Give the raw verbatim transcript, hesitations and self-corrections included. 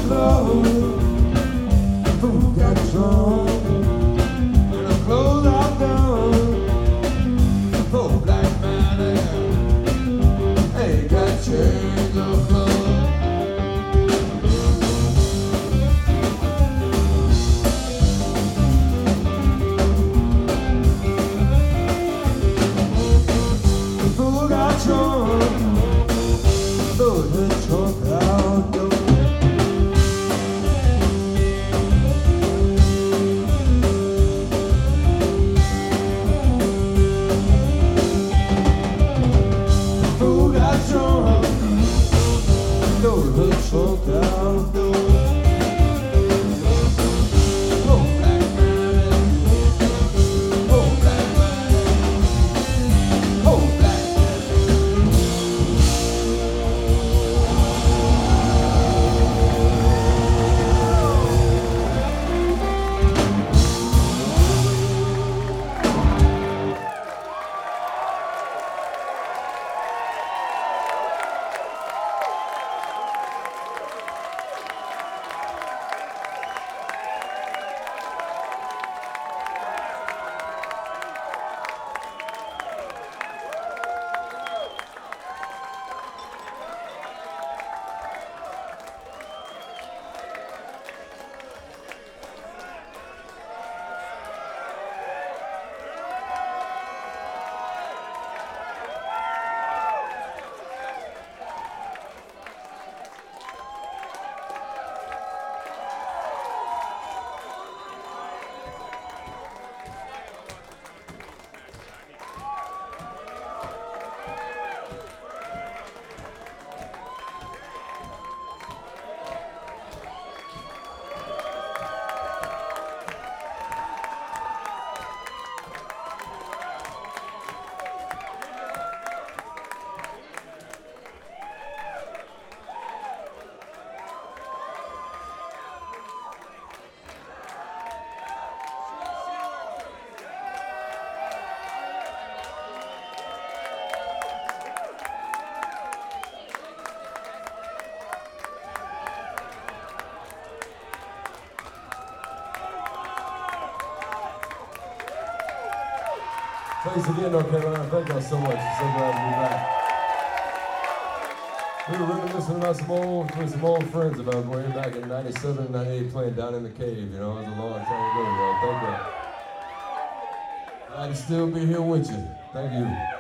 floor. The fool got drunk, and the clothes are done. Poor black man ain't got change of blood. Thanks again, North Carolina. Thank y'all so much. So glad to be back. We were reminiscing about some old, with some old friends about way back in ninety-seven and ninety-eight playing Down in the Cave. You know, it was a long time ago, y'all. Thank you. Glad to still be here with you. Thank you.